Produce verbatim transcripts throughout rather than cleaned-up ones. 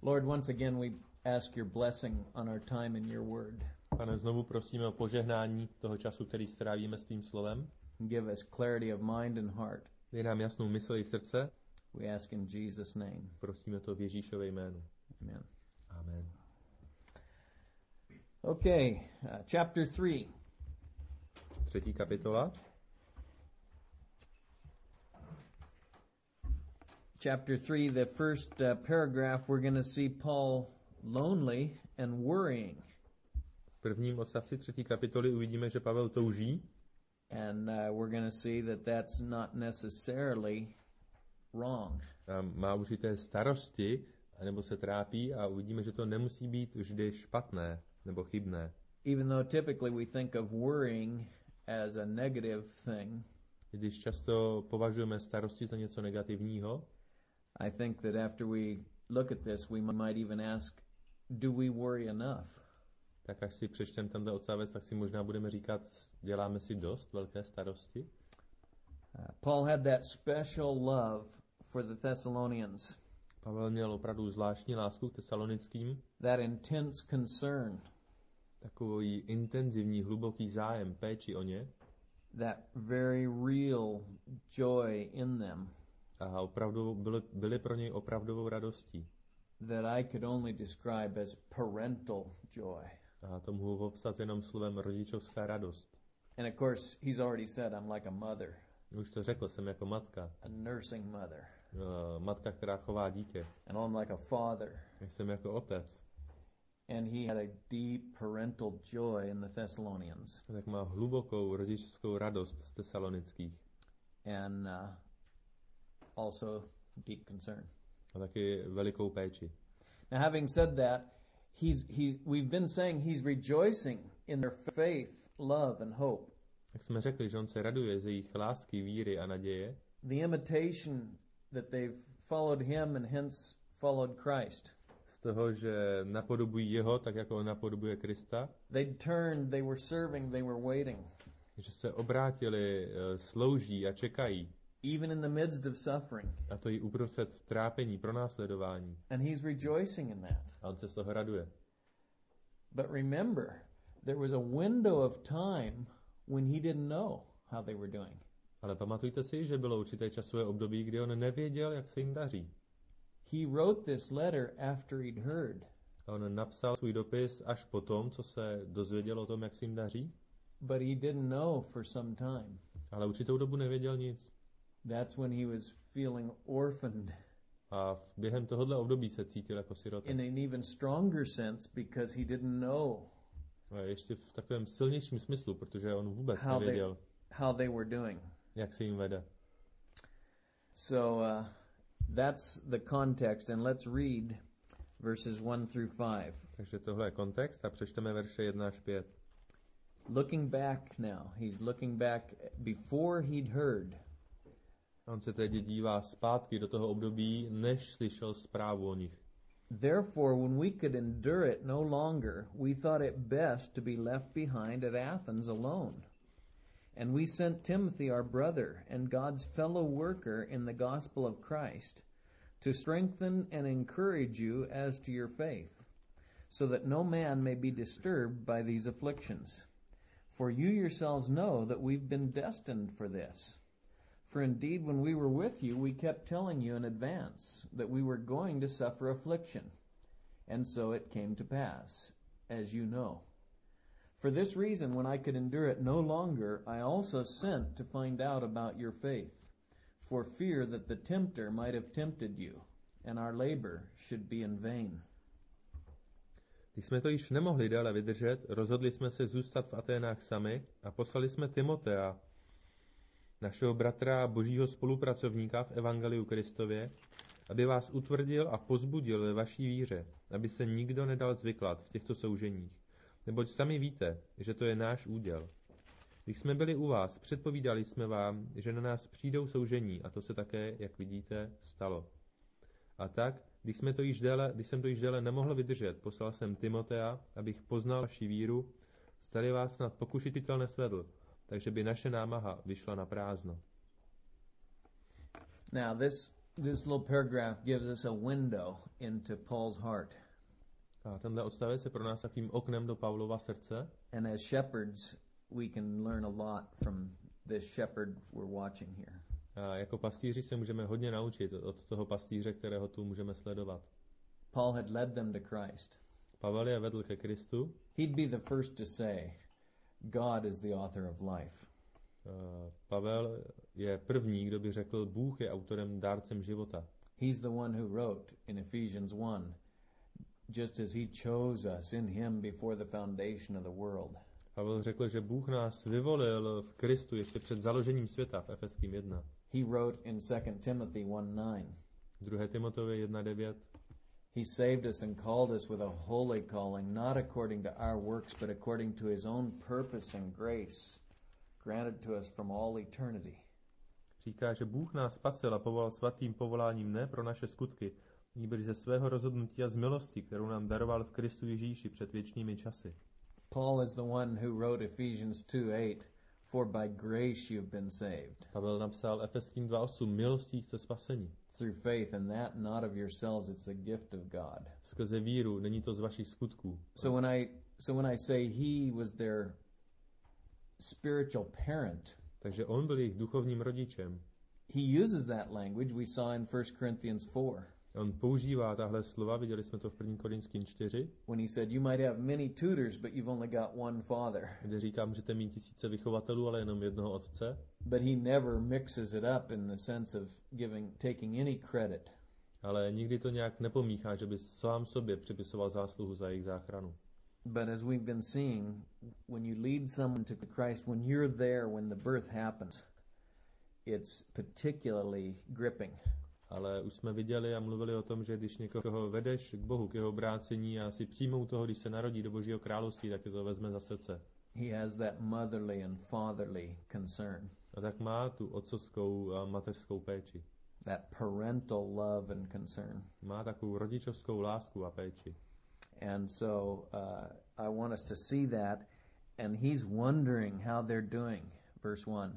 Lord, once again we ask your blessing on our time in your word. Pane, znovu prosíme o požehnání toho času, který strávíme s tvým slovem. Give us clarity of mind and heart. Dej nám jasnou mysl i srdce. We ask in Jesus' name. Prosíme to v Ježíšově jménu. Amen. Amen. Okay, uh, chapter three. Třetí kapitola. Chapter three, the first uh, paragraph, we're going to see Paul lonely and worrying. V prvním odstavci třetí kapitoly uvidíme, že Pavel touží. And uh, we're going to see that that's not necessarily wrong. A má určité starosti, nebo se trápí a uvidíme, že to nemusí být vždy špatné nebo chybné. Even though typically we think of worrying as a negative thing, Když často považujeme starosti za něco negativního, I think that after we look at this, we might even ask, do we worry enough? tak až si přečtem tenhle odstavec, tak si možná budeme říkat, děláme si dost velké starosti. Uh, Paul had that special love for the Thessalonians, Pavel měl opravdu zvláštní lásku k tesalonickým, that intense concern, takový intenzivní, hluboký zájem, péči o ně that very real joy in them a opravdu byly, byly pro něj opravdovou radostí. that I could only describe as parental joy. A to mohu popsat jenom slovem rodičovská radost. And of course, he's already said I'm like a mother, Už to řekl, jsem jako matka. a nursing mother, Uh, matka, která chová dítě. and I'm like a father. Jsem jako otec. And he had a deep parental joy in the Thessalonians. Tak má hlubokou rodičovskou radost z tesalonických. And uh, also deep concern. A taky velikou péči. Now, having said that, he's he. We've been saying he's rejoicing in their faith, love, and hope. Tak jsme řekli, že on se raduje z jejich lásky, víry a naděje. The imitation that they've followed him and hence followed Christ. Z toho, že napodobují jeho, tak jako on napodobuje Krista. They turned, they were serving, they were waiting. Že se obrátili, slouží a čekají. Even in the midst of suffering. A to i uprostřed trápení, pronásledování. And he's rejoicing in that. A on se z toho raduje. But remember, there was a window of time when he didn't know how they were doing. Ale pamatujte si, že bylo určité časové období, kdy on nevěděl, jak se jim daří. He wrote this letter after he'd heard. A on napsal svůj dopis až po tom, co se dozvěděl o tom, jak se jim daří. But he didn't know for some time. Ale určitou dobu nevěděl nic. That's when he was feeling orphaned. A v během tohohle období se cítil jako sirota. In an even stronger sense because he didn't know A ještě v takovém silnějším smyslu, protože on vůbec how they, nevěděl, how they were doing. jak se jim vede. So uh, that's the context, and let's read verses one through five. Takže tohle je kontext a přečteme verše jedna až pět. Looking back now, he's looking back before he'd heard. On se teď dívá zpátky do toho období, než slyšel zprávu o nich. Therefore, when we could endure it no longer, we thought it best to be left behind at Athens alone. And we sent Timothy, our brother, and God's fellow worker in the gospel of Christ, to strengthen and encourage you as to your faith, so that no man may be disturbed by these afflictions. For you yourselves know that we've been destined for this. For indeed, when we were with you, we kept telling you in advance that we were going to suffer affliction. And so it came to pass, as you know. For this reason, when I could endure it no longer, I also sent to find out about your faith, for fear that the tempter might have tempted you, and our labor should be in vain. Když jsme to již nemohli déle vydržet, rozhodli jsme se zůstat v Aténách sami a poslali jsme Timotea, našeho bratra a božího spolupracovníka v Evangeliu Kristově, aby vás utvrdil a pozbudil ve vaší víře, aby se nikdo nedal zvyklat v těchto souženích. Neboť sami víte, že to je náš úděl. Když jsme byli u vás, předpovídali jsme vám, že na nás přijdou soužení a to se také, jak vidíte, stalo. A tak, když, jsme to již déle, když jsem to již déle nemohl vydržet, poslal jsem Timotea, abych poznal vaši víru, zdali vás snad pokušititel nesvedl, takže by naše námaha vyšla na prázdno. Now this This little paragraph gives us a window into Paul's heart. A tenhle odstavec je pro nás takovým oknem do Pavlova srdce. And as shepherds, we can learn a lot from this shepherd we're watching here. A jako pastýři se můžeme hodně naučit od toho pastýře, kterého tu můžeme sledovat. Paul had led them to Christ. Pavel je vedl ke Kristu. He'd be the first to say, God is the author of life. Uh, Pavel je první, kdo by řekl, Bůh je autorem, dárcem života. He's the one who wrote in Ephesians one, just as he chose us in him before the foundation of the world. Pavel řekl, že Bůh nás vyvolil v Kristu ještě před založením světa v Efeským jedna. He wrote in Second Timothy one nine. druhé Timoteovi jedna devět. He saved us and called us with a holy calling, not according to our works, but according to his own purpose and grace, granted to us from all eternity. Říká, že Bůh nás spasil a povolal svatým povoláním ne pro naše skutky, nýbrž ze svého rozhodnutí a z milosti, kterou nám daroval v Kristu Ježíši před věčnými časy. Paul is the one who wrote Ephesians two eight, for by grace you've been saved. Pavel napsal Efeským dva osm, milostí jste spaseni. Through faith, and that not of yourselves, it's a gift of God. Skrze víru, není to z vašich skutků. So when I so when I say he was their spiritual parent, takže on byl jejich duchovním rodičem. He uses that language we saw in First Corinthians four. On používá tahle slova, viděli jsme to v první Korinským čtyři. When he said, you might have many tutors, but you've only got one father. Kde říká, můžete mít tisíce vychovatelů, ale jenom jednoho otce. But he never mixes it up in the sense of giving, taking any credit. Ale nikdy to nějak nepomíchá, že by sám sobě připisoval zásluhu za jejich záchranu. But as we've been seeing, when you lead someone to Christ, when you're there, when the birth happens, it's particularly gripping. Ale už jsme viděli a mluvili o tom, že když někoho vedeš k Bohu, k jeho obrácení a si přijmou toho, když se narodí do Božího království, tak je to vezme za srdce. He has that motherly and fatherly concern. A tak má tu otcovskou a mateřskou péči. That parental love and concern. Má takovou rodičovskou lásku a péči. And so uh, I want us to see that, and he's wondering how they're doing. Verse one.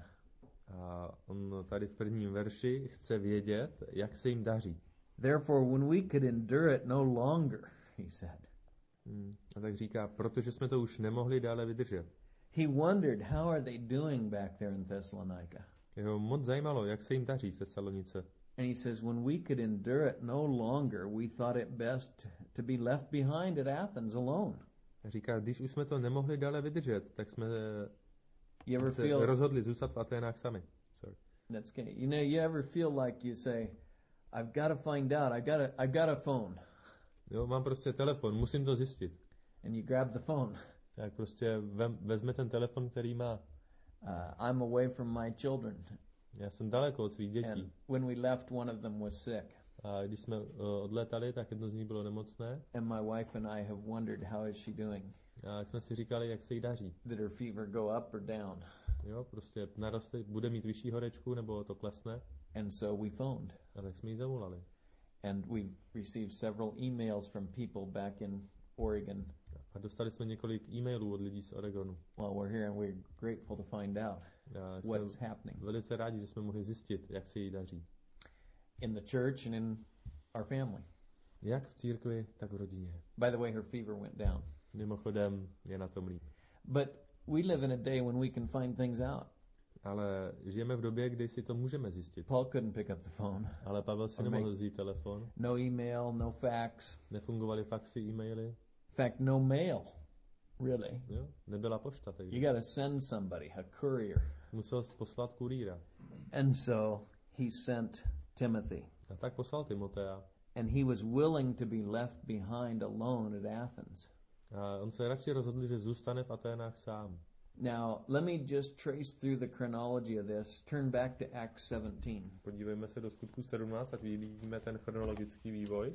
A on tady v prvním verši chce vědět, jak se jim daří. Therefore, when we could endure it no longer, he said. Hmm. A tak říká, protože jsme to už nemohli dále vydržet. He wondered, how are they doing back there in Thessalonica? Jeho moc zajímalo, jak se jim daří v Tesalonice. And he says, when we could endure it no longer, we thought it best to be left behind at Athens alone. A říká, když už jsme to nemohli dále vydržet, tak jsme You ever se feel, rozhodli zůstat v Aténách sami. Sorry. That's okay. You know, you ever feel like you say, I've got to find out. I've got a, I've got a phone. Jo, mám prostě telefon, musím to zjistit. And you grab the phone. Tak prostě vem, vezme ten telefon, který má. Uh, I'm away from my children. Já jsem daleko od svých dětí. And when we left, one of them was sick. A když jsme uh, odlétali, tak jedno z nich bylo nemocné. And my wife and I have wondered, how is she doing? A jsme si říkali, jak se jí daří. Did her fever go up or down? Jo, prostě naroste, bude mít vyšší horečku, nebo to klesne. And so we phoned. A tak jsme jí zavolali. And we've received several emails from people back in Oregon. A dostali jsme několik e-mailů od lidí z Oregonu. Well, we're here and we're grateful to find out A what's happening velice rádi, že jsme mohli zjistit, jak se jí daří. in the church and in our family. Jak v církvi, tak v rodině. By the way, her fever went down. Mimochodem je na tom líp. But we live in a day when we can find things out. Ale žijeme v době, kdy si to můžeme zjistit. Paul couldn't pick up the phone. Ale Pavel si Or nemohl make- vzít telefon. No email, no fax. Nefungovaly faxy, e-maily. In fact, no mail. Really. Jo? Nebyla pošta. You Takže got to send somebody, a courier. musel poslat kurýra. And so he sent Timothy. A tak poslal Timotea. And he was willing to be left behind alone at Athens. A on se radši rozhodl, že zůstane v Aténách sám. Now, let me just trace through the chronology of this. Turn back to Acts seventeen. Podívejme se do skutku sedmnáct, ať vidíme ten chronologický vývoj.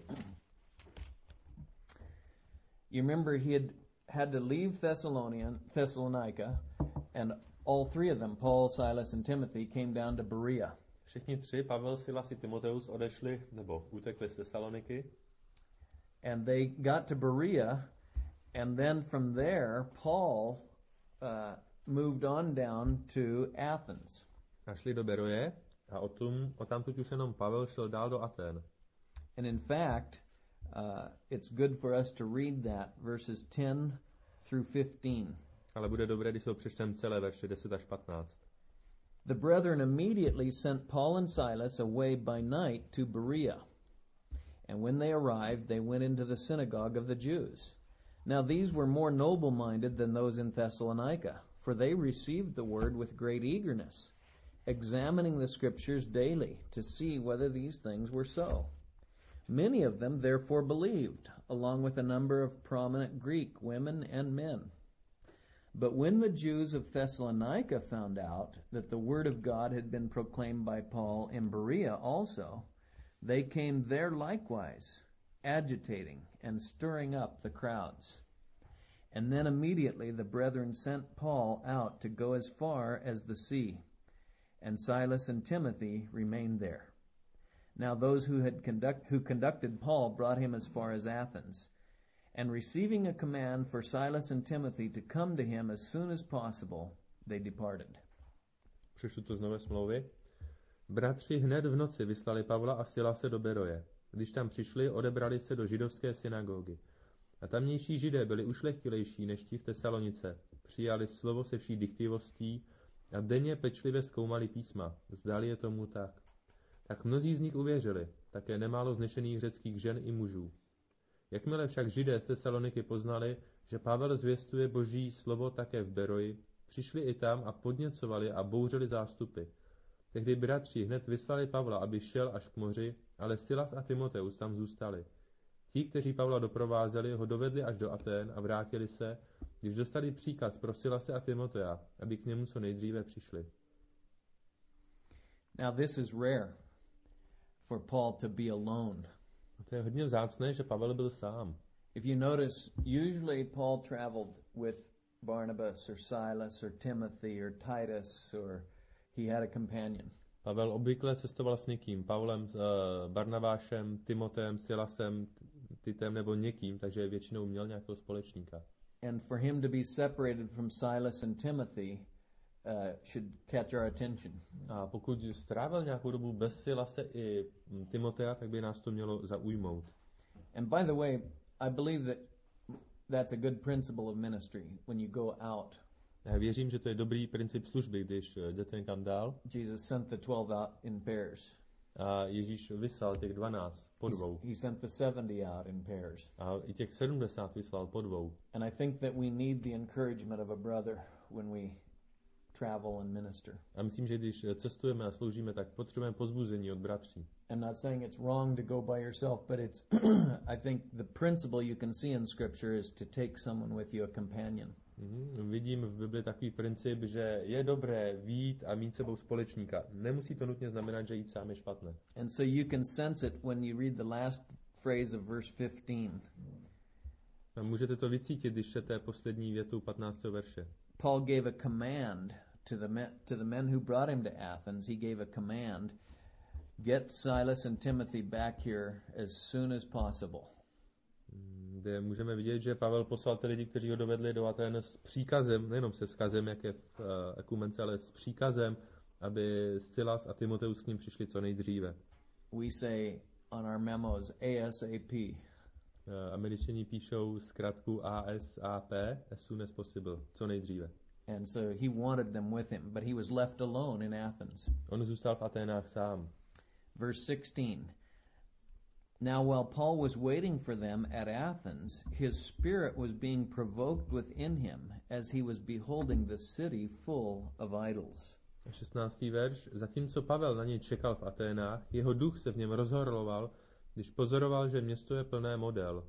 You remember he had had to leave Thessalonian, Thessalonica, and all three of them, Paul, Silas, and Timothy, came down to Berea. Všichni tři, Pavel, Silas i Timoteus, odešli, nebo utekli z Tesaloniky. And they got to Berea, and then from there, Paul uh, moved on down to Athens. A šli do Beroje A o tom, o tamtud už jenom Pavel šel dál do Aten. And in fact, uh, it's good for us to read that, verses ten through fifteen. Ale bude dobré, když se ho přečteme celé verše deset až patnáct. The brethren immediately sent Paul and Silas away by night to Berea. And when they arrived, they went into the synagogue of the Jews. Now these were more noble-minded than those in Thessalonica, for they received the word with great eagerness, examining the scriptures daily to see whether these things were so. Many of them therefore believed, along with a number of prominent Greek women and men. But when the Jews of Thessalonica found out that the word of God had been proclaimed by Paul in Berea also, they came there likewise, agitating and stirring up the crowds. And then immediately the brethren sent Paul out to go as far as the sea, and Silas and Timothy remained there. Now those who had conduct, who conducted Paul brought him as far as Athens, and receiving a command for Silas and Timothy to come to him as soon as possible, they departed. Přečtu to z Nové smlouvy. Bratři hned v noci vyslali Pavla a Silase do Beroje. Když tam přišli, odebrali se do židovské synagogy. A tamnější židé byli ušlechtilejší než ti v Tesalonice. Přijali slovo se vší dychtivostí a denně pečlivě zkoumali písma. Zdali je tomu tak. Tak mnozí z nich uvěřili, také nemálo znešených řeckých žen i mužů. Jakmile však židé z Tesaloniky poznali, že Pavel zvěstuje boží slovo také v Beroji, přišli i tam a podněcovali a bouřili zástupy. Tehdy bratři hned vyslali Pavla, aby šel až k moři, ale Silas a Timoteus tam zůstali. Ti, kteří Pavla doprovázeli, ho dovedli až do Aten a vrátili se, když dostali příkaz pro Silase a Timotea, aby k němu co nejdříve přišli. Now this is rare for Paul to be alone. A to je hodně vzácné, že Pavel byl sám. If you notice, usually Paul traveled with Barnabas or Silas or Timothy or Titus, or he had a companion. Pavel obvykle cestoval s někým, Pavlem, uh, Barnabášem, Timoteem, Silasem, Titem nebo někým, takže většinou měl nějakého společníka. And for him to be separated from Silas and Timothy uh, should catch our attention. A pokud strávil nějakou dobu bez Silase i Timotea, tak by nás to mělo zaujmout. And by the way, I believe that that's a good principle of ministry when you go out. Já věřím, že to je dobrý princip služby, když jdete někam dál. Jesus sent the twelve out in pairs. A Ježíš vyslal těch dvanáct po dvou. He sent the seventy out in pairs. A i těch sedmdesát vyslal po dvou. And I think that we need the encouragement of a brother when we travel and minister. A myslím, že když cestujeme a sloužíme, tak potřebujeme pozbuzení od bratří. I'm not saying it's wrong to go by yourself, but it's I think the principle you can see in Scripture is to take someone with you, a companion. Mm-hmm. Vidím v Bibli takový princip, že je dobré vyjít a mít sebou společníka. Nemusí to nutně znamenat, že jít sám je špatné. And so you can sense it when you read the last phrase of verse fifteen. A můžete to vycítit, když čtete poslední větu patnáctého verše. Paul gave a command to the men, to the men who brought him to Athens. He gave a command, get Silas and Timothy back here as soon as possible. Kde můžeme vidět, že Pavel poslal ty lidi, kteří ho dovedli do Aten s příkazem, nejenom se vzkazem, jak je v uh, Ekumence, ale s příkazem, aby Silas a Timoteus k ním přišli co nejdříve. We say on our memos ASAP. Uh, Američani píšou zkratku A S A P, as soon as possible, co nejdříve. And so he wanted them with him, but he was left alone in Athens. On zůstal v Aténách sám. Verse sixteen. Now while Paul was waiting for them at Athens, his spirit was being provoked within him as he was beholding the city full of idols. šestnáctý verš. Zatímco Pavel na něj čekal v Aténách, jeho duch se v něm rozhorloval, když pozoroval, že město je plné model.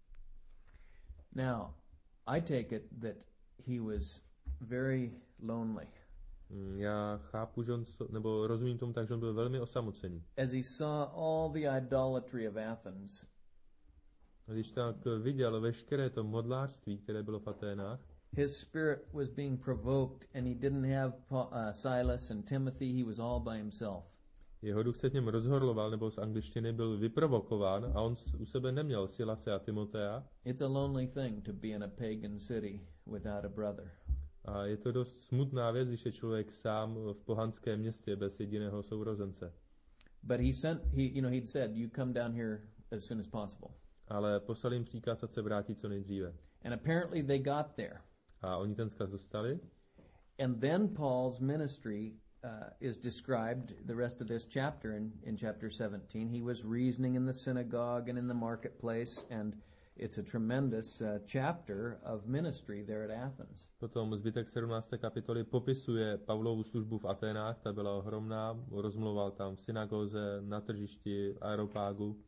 Now, I take it that he was very lonely. Já chápu, že on, nebo rozumím tomu tak, že on byl velmi osamocený. As he saw all the idolatry of Athens, a když tak viděl veškeré to modlářství, které bylo v Aténách, his spirit was being provoked and he didn't have Paul, uh, Silas and Timothy, he was all by himself. Jeho duch se v něm rozhorloval, nebo z angličtiny byl vyprovokován a on u sebe neměl Silase a Timotea. It's a lonely thing to be in a pagan city without a brother. A je to dost smutná věc, když je člověk sám v pohanském městě bez jediného sourozence. But he sent, he, you know, he'd said, you come down here as soon as possible. Ale poslal jim příkaz, ať se vrátí co nejdříve. And apparently they got there. A oni ten vzkaz dostali. And then Paul's ministry uh, is described, the rest of this chapter in, in chapter seventeen. He was reasoning in the synagogue and in the marketplace, and it's a tremendous uh, chapter of ministry there at Athens. Potom zbytek sedmnácté kapitoly popisuje Pavlovu službu v Aténách, ta byla ohromná, rozmluval tam v synagoze, na tržišti, aeropágu.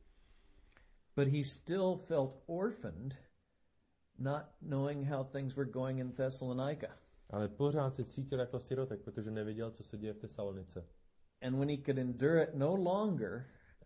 But he still felt orphaned, not knowing how things were going in Thessalonica. Ale pořád se cítil jako sirotek, protože neviděl, co se děje v Tesalonice. And when he could endure it no longer,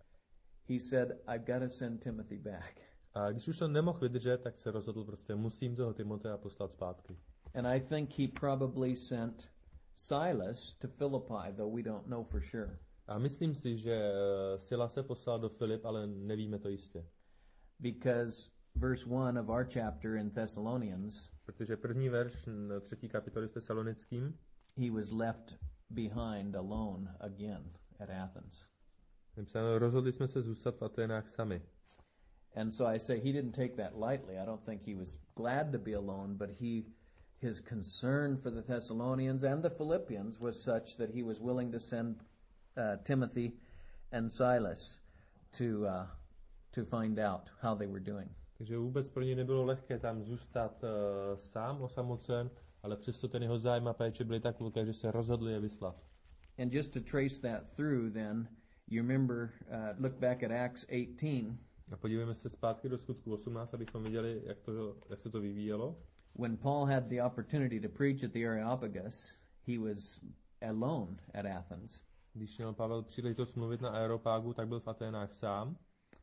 he said, I've got to send Timothy back. A když už to nemohl vydržet, tak se rozhodl prostě, musím toho Timotea poslat zpátky. And I think he probably sent Silas to Philippi, though we don't know for sure. A myslím si, že Sila se poslal do Filip, ale nevíme to jistě. Because verse one of our chapter in Thessalonians, protože první verš třetí kapitoly v Tesalonickým, he was left behind alone again at Athens. Rozhodli jsme se zůstat v Aténách sami. And so I say he didn't take that lightly. I don't think he was glad to be alone, but he his concern for the Thessalonians and the Philippians was such that he was willing to send uh, Timothy and Silas to uh, to find out how they were doing. Takže vůbec pro něj nebylo lehké tam zůstat uh, sám osamocen, ale přesto ten jeho zájem a péče byly tak velké, že se rozhodli je vyslat. And just to trace that through then, you remember, uh, look back at Acts eighteen. A podívejme se zpátky do skutku osmnáct, abychom viděli, jak, to, jak se to vyvíjelo. When Paul had the opportunity to preach at the Areopagus, he was alone at Athens. Když měl Pavel příležitost mluvit na Areopágu, tak byl v Aténách sám.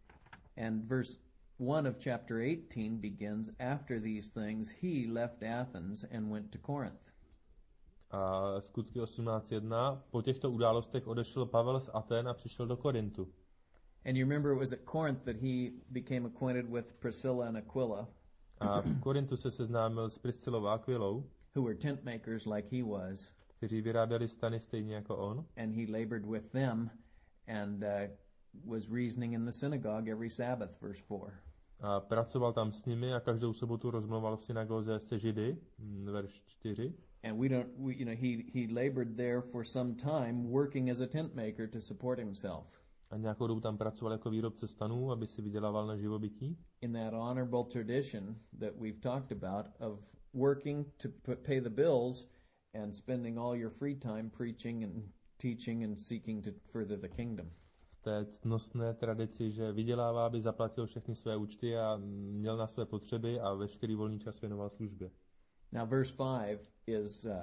And verse one of chapter eighteen begins, after these things he left Athens and went to Corinth. A skutky osmnáct jedna, po těchto událostech odešel Pavel z Aten a přišel do Korintu. And you remember it was at Corinth that he became acquainted with Priscilla and Aquila. A v Korintu se seznámil s Priscilou a Aquilou, who were tent makers like he was. Kteří vyráběli stany stejně jako on. And he labored with them and uh, was reasoning in the synagogue every Sabbath, verse four. A pracoval tam s nimi a každou sobotu rozmluval v synagoze se Židy, verš čtyři. And we don't, we, you know, he he labored there for some time, working as a tent maker to support himself. A nějakou dobu tam pracoval jako výrobce stanů, aby si vydělával na živobytí. In that honorable tradition that we've talked about of working to pay the bills and spending all your free time preaching and teaching and seeking to further the kingdom. V té ctnostné tradici, že vydělává, aby zaplatil všechny své účty a měl na své potřeby a veškerý volný čas věnoval službě. Now verse five is uh,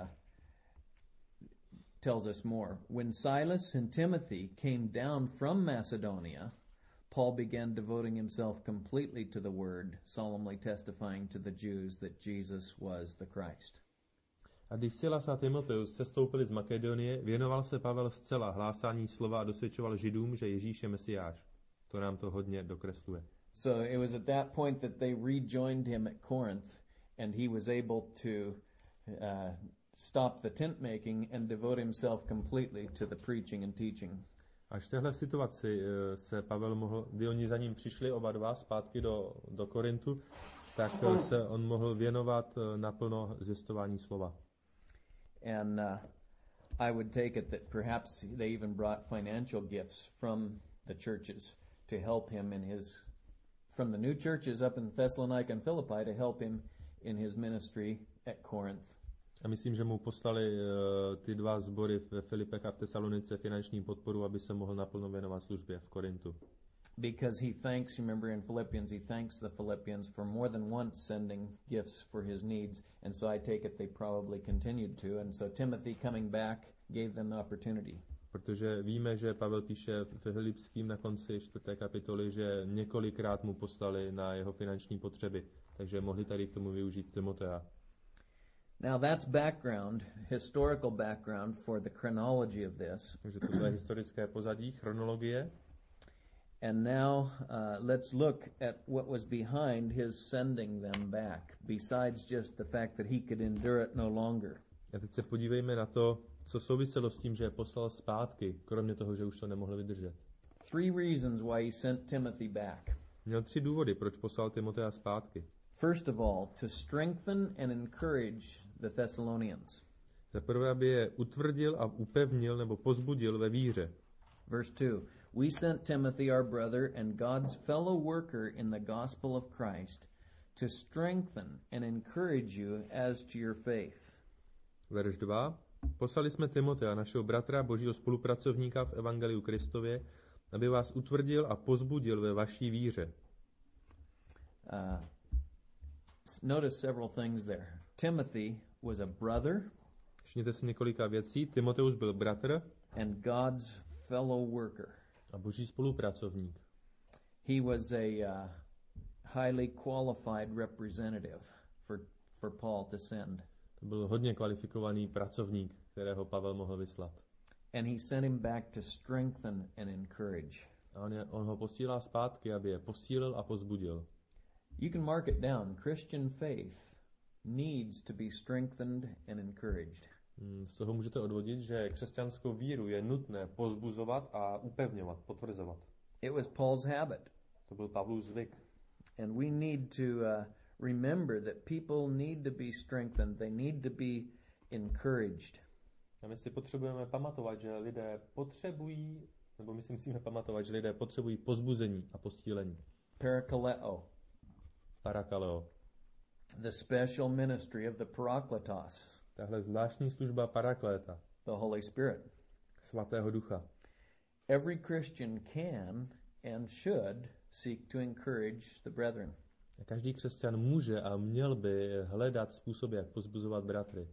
tells us more. When Silas and Timothy came down from Macedonia, Paul began devoting himself completely to the word, solemnly testifying to the Jews that Jesus was the Christ. A když Silas a Timoteus sestoupili z Makedonie, věnoval se Pavel zcela hlásání slova a dosvědčoval Židům, že Ježíš je Mesiáš. To nám to hodně dokresluje. So it was at that point that they rejoined him at Corinth, and he was able to uh, stop the tent making and devote himself completely to the preaching and teaching. Až v téhle situaci se Pavel mohl, kdy oni za ním přišli oba dva zpátky do, do Korintu, tak se on mohl věnovat naplno zvěstování slova. And uh, I would take it that perhaps they even brought financial gifts from the churches to help him in his, from the new churches up in Thessalonica and Philippi to help him in his ministry at Corinth. A myslím, že mu poslali uh, ty dva sbory ve Filipech a v Tesalonice finanční podporu, aby se mohl naplno věnovat službě v Korintu. Because he thanks, you remember in Philippians, he thanks the Philippians for more than once sending gifts for his needs. And so I take it they probably continued to. And so Timothy coming back gave them the opportunity. Protože víme, že Pavel píše v Filipským na konci čtvrté kapitoly, že několikrát mu poslali na jeho finanční potřeby. Takže mohli tady k tomu využít Timotea. Now that's background, historical background for the chronology of this. Takže to je historické pozadí, chronologie. And now uh, let's look at what was behind his sending them back, besides just the fact that he could endure it no longer. A teď se podívejme na to, co souviselo s tím, že je poslal zpátky, kromě toho, že už to nemohl vydržet. Three reasons why he sent Timothy back. Měl tři důvody, proč poslal Timotea zpátky. First of all, to strengthen and encourage the Thessalonians. Za prvé, aby je utvrdil a upevnil nebo pozbudil ve víře. Verse two, we sent Timothy, our brother, and God's fellow worker in the gospel of Christ, to strengthen and encourage you as to your faith. Verš dva. Poslali jsme Timotea, našeho bratra, božího spolupracovníka v evangeliu Kristově, aby vás utvrdil a pozbudil ve vaší víře. Uh, notice several things there. Timothy was a brother. Všimněte si několika věcí. Timoteus byl bratr And God's fellow worker. A boží spolupracovník. He was a uh, highly qualified representative for, for Paul to send. To byl hodně kvalifikovaný pracovník, kterého Pavel mohl vyslat. And he sent him back to strengthen and encourage. A on, je, on ho posílá zpátky, aby je posílil a pozbudil. You can mark it down. Christian faith needs to be strengthened and encouraged. Z toho můžete odvodit, že křesťanskou víru je nutné pozbuzovat a upevňovat, potvrzovat. It was Paul's habit. To byl Pavlův zvyk. And we need to uh, remember that people need to be strengthened. They need to be encouraged. A my si potřebujeme pamatovat, že lidé potřebují, nebo my si musíme pamatovat, že lidé potřebují pozbuzení a posílení. Parakaleo. Parakaleo. The special ministry of the Parakletos. Tahle zvláštní služba Parakléta. The Holy Spirit. Svatého ducha. Every Christian can and should seek to encourage the brethren. A každý křesťan může a měl by hledat způsoby, jak pozbuzovat bratry.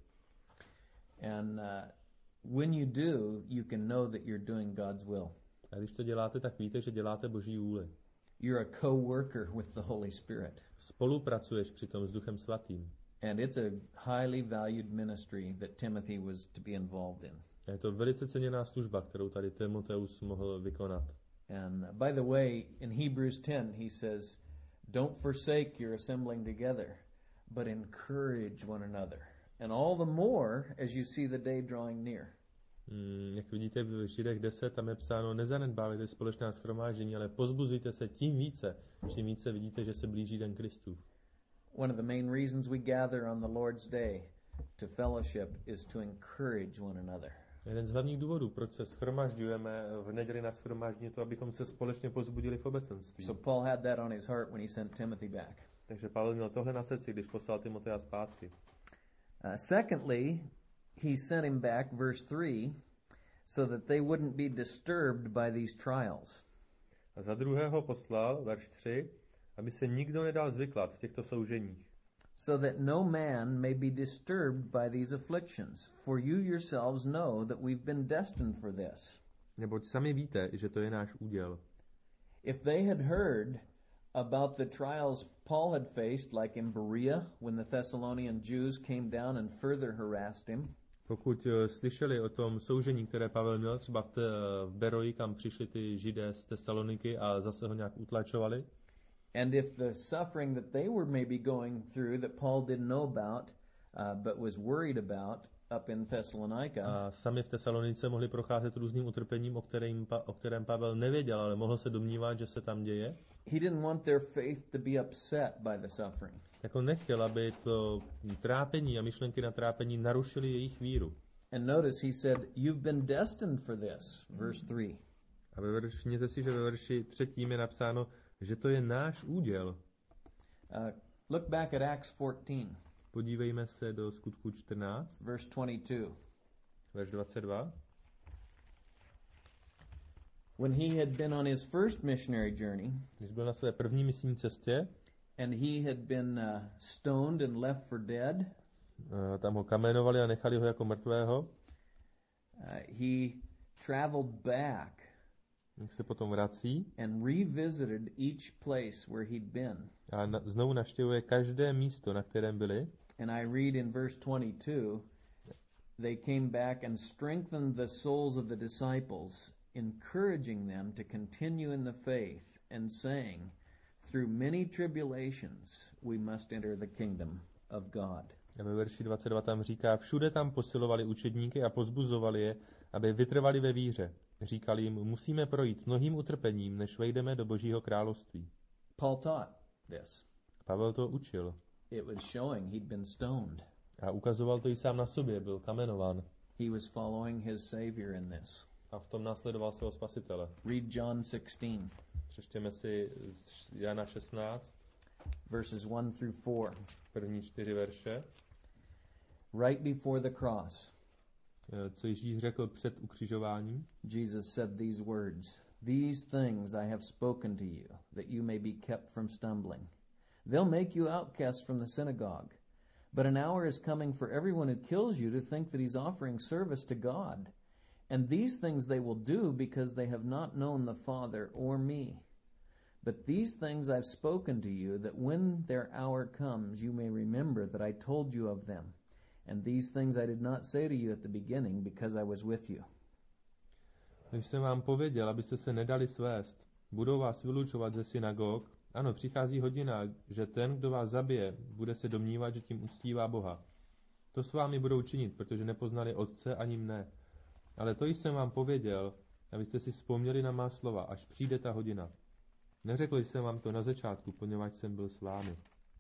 And uh, when you do, you can know that you're doing God's will. A když to děláte, tak víte, že děláte Boží vůli. You're a co-worker with the Holy Spirit. Spolupracuješ přitom s Duchem Svatým. And it's a highly valued ministry that Timothy was to be involved in. A je to velice ceněná služba, kterou tady Timoteus mohl vykonat. And by the way, in Hebrews ten he says, don't forsake your assembling together, but encourage one another. And all the more as you see the day drawing near. Hmm, jak vidíte v Židech deset, tam je psáno, nezanedbávejte společná shromáždění, ale pozbuzujte se tím více, čím více vidíte, že se blíží den Kristův. One of the main reasons we gather on the Lord's Day to fellowship is to encourage one another. Jeden z hlavních důvodů, proč se shromažďujeme v neděli na shromáždění, to, abychom se společně pozbudili v obecenství. So Paul had that on his heart when he sent Timothy back. Takže Pavel měl tohle na srdci, když poslal Timotea zpátky. Uh, secondly, he sent him back, verse three, so that they wouldn't be disturbed by these trials. A za druhého poslal, verš tři, aby se nikdo nedal zvyklat v těchto souženích. So that no man may be disturbed by these afflictions, for you yourselves know that we've been destined for this. Neboť sami víte, že to je náš úděl. If they had heard about the trials Paul had faced, like in Berea, when the Thessalonian Jews came down and further harassed him, pokud slyšeli o tom soužení, které Pavel měl třeba v, te, v Beroji, kam přišli ty Židé z Tesaloniky a zase ho nějak utlačovali, and if the suffering that they were maybe going through that Paul didn't know about, uh, but was worried about up in Thessalonica, a sami v Tesalonice mohli procházet různým utrpením, o kterém, o kterém Pavel nevěděl, ale mohl se domnívat, že se tam děje, he didn't want their faith to be upset by the suffering. jako nechtěl, aby to trápení a myšlenky na trápení narušily jejich víru. And notice he said, you've been destined for this, verse three. A ve verši, všimněte si, že ve verši třetím je napsáno, že to je náš úděl. Uh, look back at Acts fourteen. Podívejme se do Skutků čtrnáct, verse twenty-two. verš dvacet dva. When he had been on his first missionary journey, Když byl na své první misijní cestě, and he had been uh, stoned and left for dead, uh, tam ho kamenovali a nechali ho jako mrtvého, uh, he traveled back jak se potom vrací and revisited each place where he'd been. a na, znovu navštěvuje každé místo, na kterém byli. And I read in verse twenty-two, they came back and strengthened the souls of the disciples, encouraging them to continue in the faith and saying, through many tribulations we must enter the kingdom of God. A ve verši dvacet dva tam říká, všude tam posilovali učedníky a pozbuzovali je, aby vytrvali ve víře. Říkali jim, musíme projít mnohým utrpením, než vejdeme do Božího království. Paul taught this. Pavel to učil. It was showing he'd been stoned. A ukazoval to i sám na sobě, byl kamenován. He was following his Savior in this. A v tom následoval svého spasitele. Read John sixteen. Přečtěme si z Jana šestnáct, verses one through four. První čtyři verše. Right before the cross, Co Ježíš řekl před ukřižováním. Jesus said these words, "These things I have spoken to you, that you may be kept from stumbling. They'll make you outcasts from the synagogue. But an hour is coming for everyone who kills you to think that he's offering service to God. And these things they will do because they have not known the Father or me. But these things I've spoken to you, that when their hour comes, you may remember that I told you of them. And these things I did not say to you at the beginning, because I was with you." Když jsem vám pověděl, abyste se nedali svést, budou vás vylučovat ze synagog. Ano, přichází hodina, že ten, kdo vás zabije, bude se domnívat, že tím uctívá Boha. To s vámi budou činit, protože nepoznali Otce ani mne. Ale to jsem vám pověděl, abyste si vzpomněli na má slova, až přijde ta hodina. Neřekl jsem vám to na začátku, poněvadž jsem byl s vámi.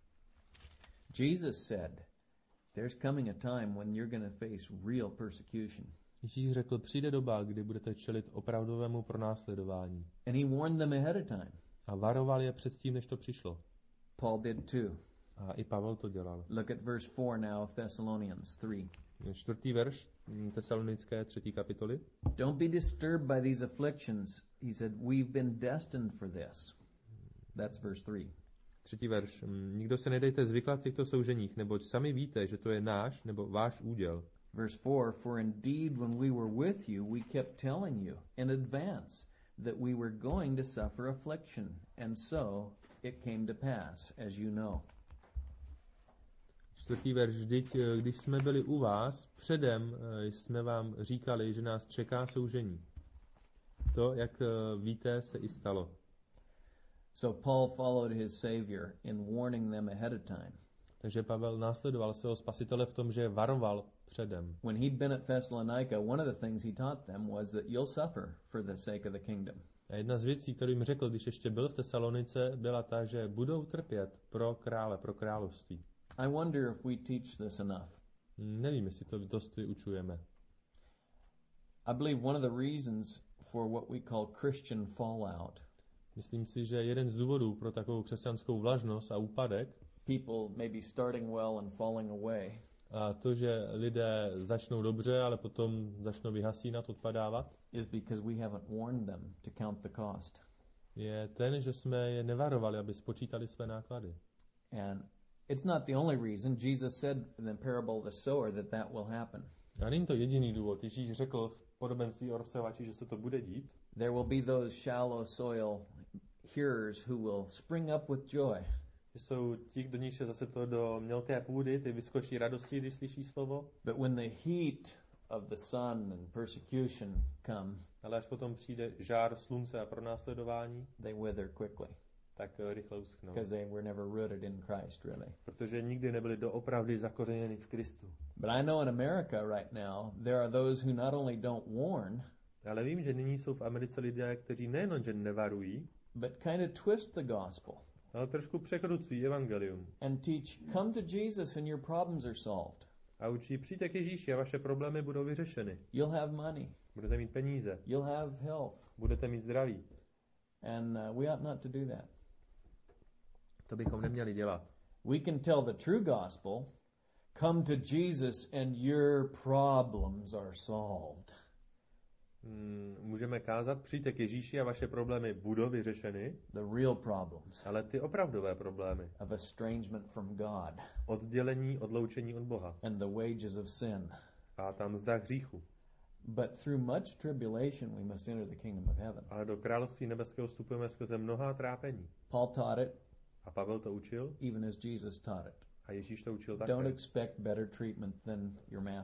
Jesus said, there's coming a time when you're going to face real persecution. Ježíš řekl, přijde doba, kdy budete čelit opravdovému pronásledování. And he warned them ahead of time. A varoval je předtím, než to přišlo. Paul did too. A i Pavel to dělal. Look at verse four now of Thessalonians three. Čtvrtý verš Tesalonické třetí kapitoly. Don't be disturbed by these afflictions. He said, we've been destined for this. That's verse three. Třetí verš. Nikdo se nedejte zvyklat v těchto souženích, neboť sami víte, že to je náš nebo váš úděl. Verse four, for indeed when we were with you, we kept telling you in advance that we were going to suffer affliction, and so it came to pass, as you know. Čtvrtý verš. Vždyť, když jsme byli u vás, předem jsme vám říkali, že nás čeká soužení. To, jak víte, se i stalo. So Paul followed his Savior in warning them ahead of time. Takže Pavel následoval svého spasitele v tom, že varoval předem. When he'd been at Thessalonica, one of the things he taught them was that you'll suffer for the sake of the kingdom. A jedna z věcí, kterou jim řekl, když ještě byl v Tesalonice, byla ta, že budou trpět pro krále, pro království. I wonder if we teach this enough. Nevím, jestli to dost vyučujeme. I believe one of the reasons for what we call Christian fallout. Myslím si, že jeden z důvodů pro takovou křesťanskou vlažnost a úpadek, people maybe starting well and falling away, a to, že lidé začnou dobře, ale potom začnou vyhasínat, odpadávat, is because we haven't warned them to count the cost. Je ten, že jsme je nevarovali, aby spočítali své náklady. And it's not the only reason. Jesus said in the parable of the sower that that will happen. A není to jediný důvod. Ježíš řekl v podobenství o rozsévači, že se to bude dít. There will be those shallow soil hearers who will spring up with joy. Jsou ti, kdo níže zase to do mělké půdy, ty vyskočí radostí, když slyší slovo. But when the heat of the sun and persecution come, ale až potom přijde žár slunce a pronásledování, they wither quickly. Tak rychle uschnou. Because they were never rooted in Christ, really. Protože nikdy nebyli doopravdy zakořeněni v Kristu. But I know in America right now there are those who not only don't warn, ale vím, že nyní jsou v Americe lidé, kteří nejenom že nevarují, but kind of twist the gospel. Ale trošku překrucují evangelium. And teach, come to Jesus and your problems are solved. A učí, přijďte k Ježíši a vaše problémy budou vyřešeny. You'll have money. Budete mít peníze. You'll have health. Budete mít zdraví. And uh, we ought not to do that. To bychom neměli dělat. We can tell the true gospel, come to Jesus and your problems are solved. Hmm, můžeme kázat, přijďte k Ježíši a vaše problémy budou vyřešeny. The real problems. Ale ty opravdové problémy. Of estrangement from God. Oddělení, odloučení od Boha. And the wages of sin. A tam mzda hříchu. But through much tribulation we must enter the kingdom of heaven. Ale do království nebeského vstupujeme skrze mnohá trápení. Paul taught it. A Pavel to učil. Even as Jesus taught it. A Ježíš to učil také. Don't expect better treatment than your master.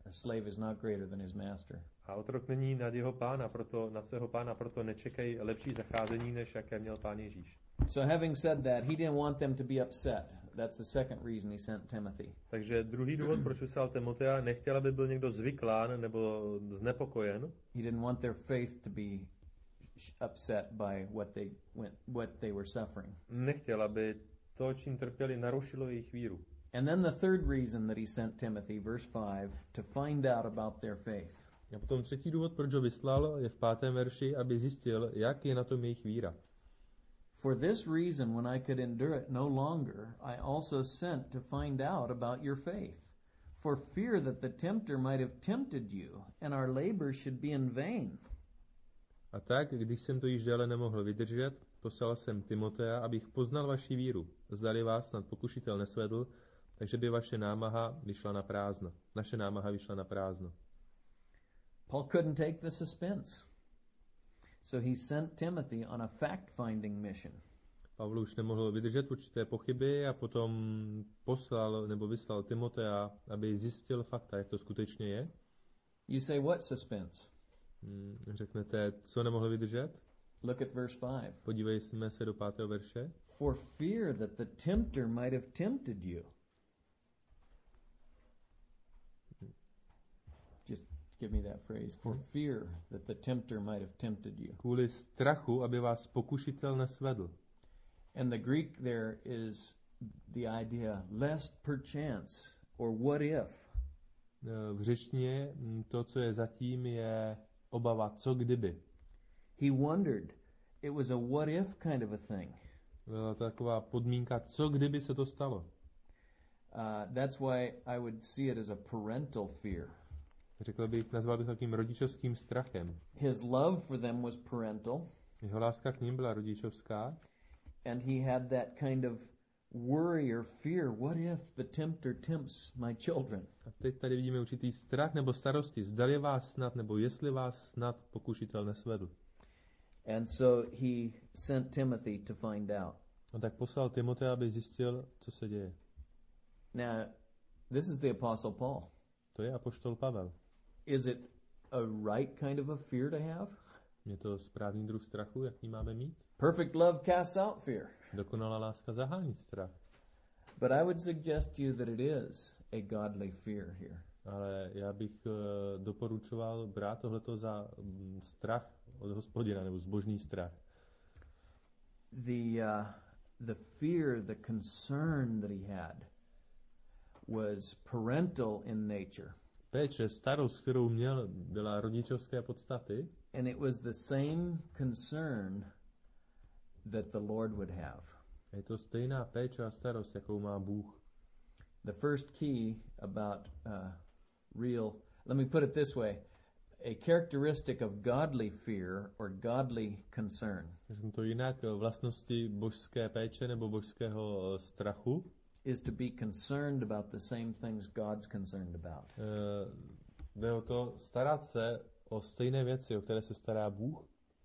A slave is not greater than his master. A otrok není nad jeho pána, proto, nad svého pána, proto nečekají lepší zacházení, než jaké měl pán Ježíš. So having said that, he didn't want them to be upset. That's the second reason he sent Timothy. Takže druhý důvod, proč vyslal Timotea, nechtěl, aby byl někdo zvyklán nebo znepokojen. He didn't want their faith to be upset by what they went, what they were suffering. Nechtěl, aby to, čím trpěli, narušilo jejich víru. And then the third reason that he sent Timothy, verse five, to find out about their faith. A potom třetí důvod, proč ho vyslal, je v pátém verši, aby zjistil, jak je na tom jejich víra. For this reason, when I could endure it no longer, I also sent to find out about your faith, for fear that the tempter might have tempted you, and our labor should be in vain. A tak, když jsem to již déle nemohl vydržet, poslal jsem Timotea, abych poznal vaši víru. Zdali vás snad pokušitel nesvedl, takže by vaše námaha vyšla na prázdno. Naše námaha vyšla na prázdno. Paul couldn't take the suspense. So he sent Timothy on a fact-finding mission. Pavel už nemohl vydržet určité pochyby a potom poslal nebo vyslal Timotea, aby zjistil fakta, jak to skutečně je. You say, what suspense? Hmm, řeknete, co nemohl vydržet? Look at verse five. Podívejme se do pátého verše. For fear that the tempter might have tempted you. Just give me that phrase. For fear that the tempter might have tempted you. Kvůli strachu, aby vás pokušitel nesvedl. And the Greek there is the idea, lest perchance, or what if. V řečtině to, co je zatím, je obava, co kdyby. He wondered. It was a what if kind of a thing. Byla to taková podmínka, co kdyby se to stalo. Uh, that's why I would see it as a parental fear. Řekl bych, nazval bych takým rodičovským strachem. His love for them was parental. Jeho láska k ním byla rodičovská. And he had that kind of worry or fear. What if the tempter tempts my children? A teď tady vidíme určitý strach nebo starosti. Zdali vás snad, nebo jestli vás snad pokušitel nesvedl. And so he sent Timothy to find out. A tak poslal Timotea, aby zjistil, co se děje. Now, this is the Apostle Paul. To je apoštol Pavel. Is it a right kind of a fear to have? Je to správný druh strachu, jaký máme mít? Perfect love casts out fear. Dokonalá láska zahání strach. But I would suggest to you that it is a godly fear here. Ale já bych uh, doporučoval brát tohleto za um, strach od Hospodina, nebo zbožný strach. The uh, the fear, the concern that he had was parental in nature. Péče, starost, kterou měl, byla rodičovské podstaty. And it was the same concern that the Lord would have. Je to stejná péče a starost, jakou má Bůh. The first key about uh, real, let me put it this way, a characteristic of godly fear or godly concern. Řeknu to jinak, vlastnosti božské péče nebo božského strachu is to be concerned about the same things God's concerned about. Uh, jde o to starat se o stejné věci, o které se stará Bůh.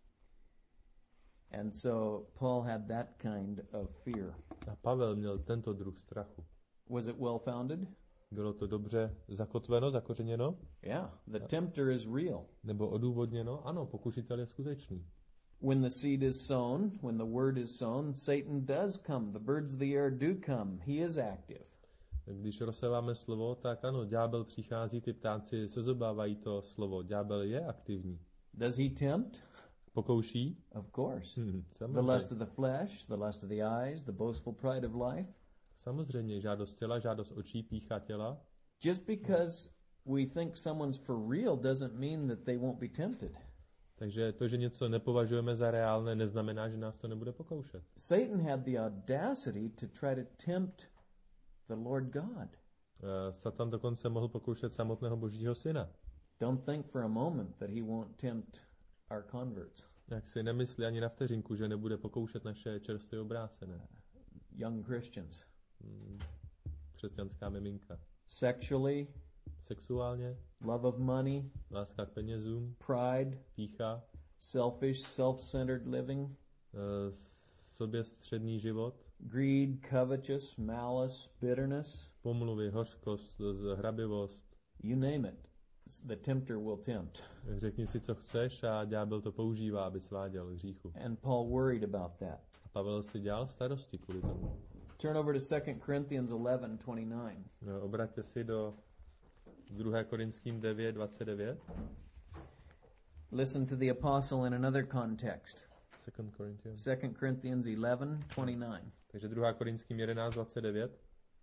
And so Paul had that kind of fear. A Pavel měl tento druh strachu. Was it well founded? Bylo to dobře zakotveno, zakořeněno? Yeah, the tempter is real. Nebo odůvodněno? Ano, pokušitel je skutečný. When the seed is sown, when the word is sown, Satan does come. The birds of the air do come. He is active. Když rozseváme slovo, tak ano, ďábel přichází, ty ptáci se zobávají to slovo. Ďábel je aktivní. Does he tempt? Pokouší? Of course. Hmm, the lust of the flesh, the lust of the eyes, the boastful pride of life. Samozřejmě, žádost těla, žádost očí, pýcha těla. Just because we think someone's for real doesn't mean that they won't be tempted. Takže to, že něco nepovažujeme za reálné, neznamená, že nás to nebude pokoušet. Satan had the audacity to try to tempt the Lord God. Uh, Satan dokonce mohl pokoušet samotného Božího syna. Don't think for a moment that he won't tempt our converts. Jak si nemyslí ani na vteřinku, že nebude pokoušet naše čerstvě obrácené. Young Christians. Hmm, křesťanská miminka. Sexually. Sexuálně. Love of money. Láska k penězům. Pride. Pýcha. Selfish, self-centered living. Uh, soběstředný život. Greed, covetous, malice, bitterness. Pomluvy, hořkost, zhrabivost. You name it. The tempter will tempt. Řekni si, co chceš a ďábel to používá, aby sváděl k hříchu. And Paul worried about that. A Pavel si dělal starosti kvůli tomu. Turn over to Second Corinthians eleven twenty-nine. No, obraťte si do druhé Korinským devět dvacet devět. Listen to the apostle in another context. Second Corinthians. Second Corinthians eleven twenty-nine. Takže druhá Korinským jedenáct dvacet devět.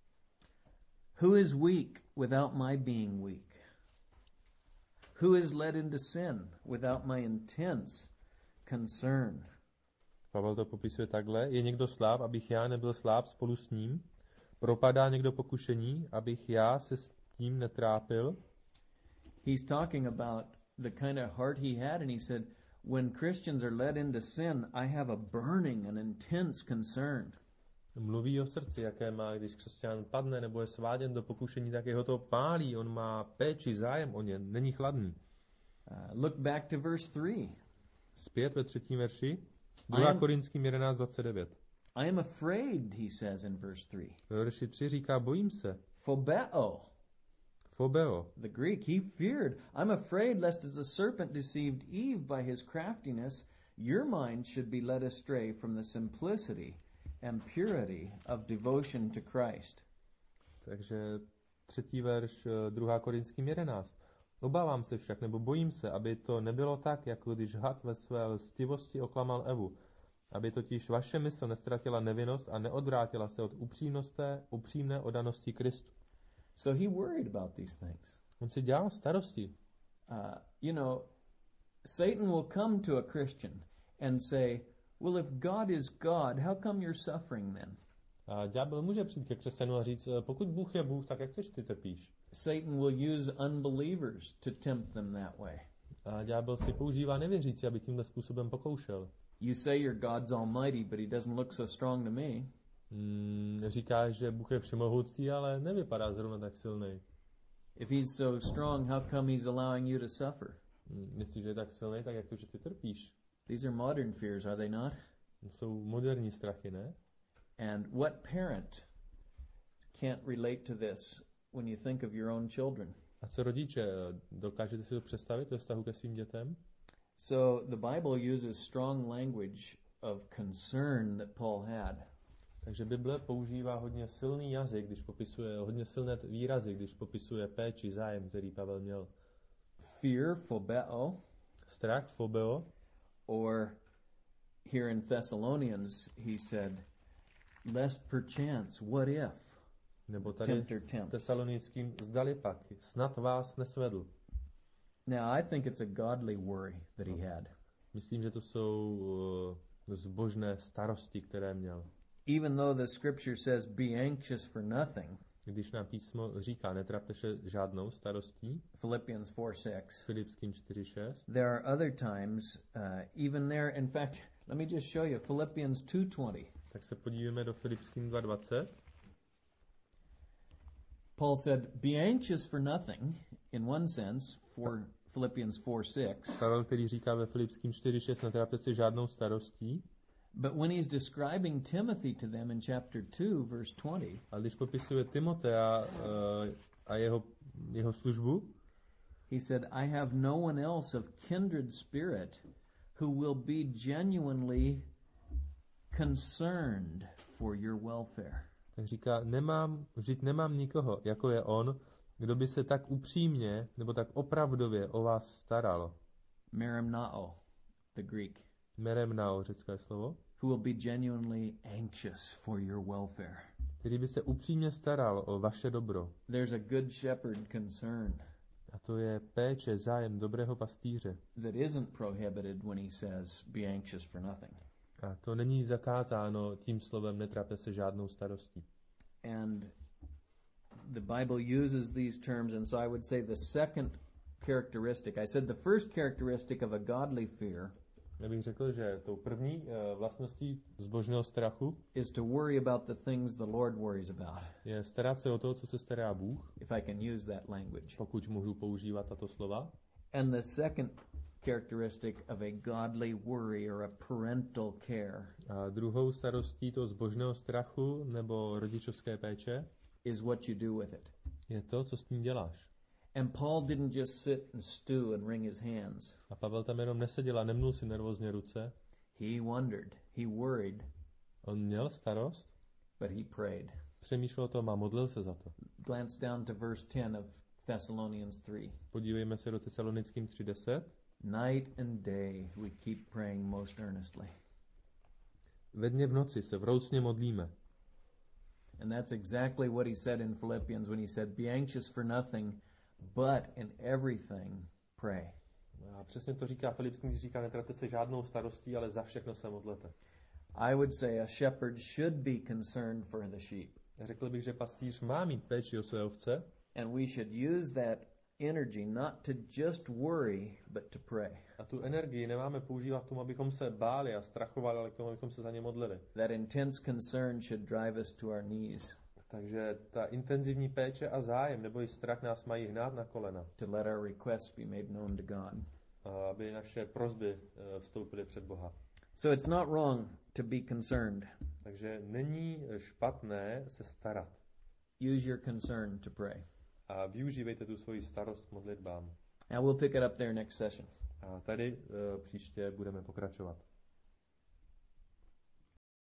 Who is weak without my being weak? Who is led into sin without my intense concern? Pavel to popisuje takhle. Je někdo sláb, abych já nebyl sláb spolu s ním? Propadá někdo pokušení, abych já se s tím netrápil? He's talking about the kind of heart he had, and he said, when Christians are led into sin, I have a burning and intense concern. Mluví o srdci, jaké má, když křesťan padne nebo je sváděn do pokušení, tak jeho to pálí, on má péči, zájem o ně, není chladný. Uh, look back to verse three. Zpět ve třetím verši, druhá Korinským jedenáct dvacet devět. I am afraid, he says in verse three. Ve verši tři říká, bojím se. Phobeo. Phobeo. The Greek, he feared. I'm afraid lest as the serpent deceived Eve by his craftiness, your mind should be led astray from the simplicity and purity of devotion to Christ. Takže třetí verš, druhá Korinským jedenáct. Obávám se však, nebo bojím se, aby to nebylo tak, jako když had ve své lstivosti oklamal Evu. Aby totiž vaše mysl nestratila nevinnost a neodvrátila se od upřímnosté, upřímné odanosti Kristu. So he worried about these things. On si dělal starosti. Uh, you know, Satan will come to a Christian and say, well, if God is God, how come you're suffering then? A ďábel může přijít ke křesťanu a říct, pokud Bůh je Bůh, tak jak chceš ty trpíš? Satan will use unbelievers to tempt them that way. A ďábel si používá nevěřící, aby tímhle způsobem pokoušel. You say you're God's almighty, but he doesn't look so strong to me. Mm, říkáš, že Bůh je všemohoucí, ale nevypadá zrovna tak silný. If he's so strong, how come he's allowing you to suffer? Mm, myslíš, že je tak silný, tak jak to, že ty trpíš? These are modern fears, are they not? Jsou moderní strachy, ne? And what parent can't relate to this when you think of your own children? A co rodiče, dokážete si to představit ve vztahu ke svým dětem? So the Bible uses strong language of concern that Paul had. Takže Bible používá hodně silný jazyk, když popisuje, hodně silné výrazy, když popisuje péči, zájem, který Pavel měl. Fear, phobeo. Strach, phobeo. Or here in Thessalonians, he said, lest perchance, what if? Nebo tady v Tesalonickým, zdali pak, snad vás nesvedl. Now, I think it's a godly worry that he had. Myslím, že to jsou uh, zbožné starosti, které měl. Even though the scripture says, be anxious for nothing. Když nám písmo říká, netrapte se žádnou starostí. Philippians four six. Filipským čtyři šest. There are other times, uh, even there, in fact, let me just show you, Philippians two twenty. Tak se podívejme do Filipským dva dvacet. Paul said, be anxious for nothing, in one sense, for Philippians four six. Pavel, který říká ve Filipským čtyři šest, netrapte se žádnou starostí. But when he's describing Timothy to them in chapter two, verse twenty, a když popisuje Timotea uh, a jeho, jeho službu, he said, I have no one else of kindred spirit who will be genuinely concerned for your welfare. Tak říká, nemám, vždyť nemám nikoho, jako je on, kdo by se tak upřímně nebo tak opravdově o vás staral. Meremnao, the Greek. Meremnao, řecké slovo. Who will be genuinely anxious for your welfare. Který by se upřímně staral o vaše dobro. There's a good shepherd concern. A to je péče, zájem dobrého pastýře. That isn't prohibited when he says be anxious for nothing. A to není zakázáno tím slovem netrapte se žádnou starostí. And the Bible uses these terms, and so I would say the second characteristic. I said the first characteristic of a godly fear. Já bych řekl, že tou první uh, vlastností zbožného strachu is to worry about the things the Lord worries about. Je starat se o to, co se stará Bůh. If I can use that language. Pokud můžu používat tato slova. And the second characteristic of a godly worry or a parental care. A druhou starostí toho zbožného strachu nebo rodičovské péče is what you do with it. Je to, co s tím děláš. And Paul didn't just sit and stew and wring his hands. A Pavel tam jenom neseděl a nemnul si nervózně ruce. He wondered, he worried, On měl starost, but he prayed. přemýšlel o tom a modlil se za to. Glance down to verse ten of Thessalonians three. Podívejme se do Tesalonickým tři deset. Night and day we keep praying most earnestly. Ve dně v noci se vroucně modlíme. And that's exactly what he said in Philippians when he said, be anxious for nothing, but in everything pray. A přesně to říká Filipským, když říká, netraťte se žádnou starostí, ale za všechno se modlete. I would say a shepherd should be concerned for the sheep. Řekl bych, že pastýř má mít péči o své ovce. And we should use that energy not to just worry, but to pray. A tu energii nemáme používat k tomu, abychom se báli a strachovali, ale k tomu, abychom se za ně modlili. That intense concern should drive us to our knees. Takže ta intenzivní péče a zájem nebo i strach nás mají hnát na kolena. To let our requests be made known to God. A aby naše prosby vstoupily před Boha. So it's not wrong to be concerned. Takže není špatné se starat. Use your concern to pray. A využívejte tu svoji starost k modlitbám. And we'll pick it up there next session. A tady uh, příště budeme pokračovat.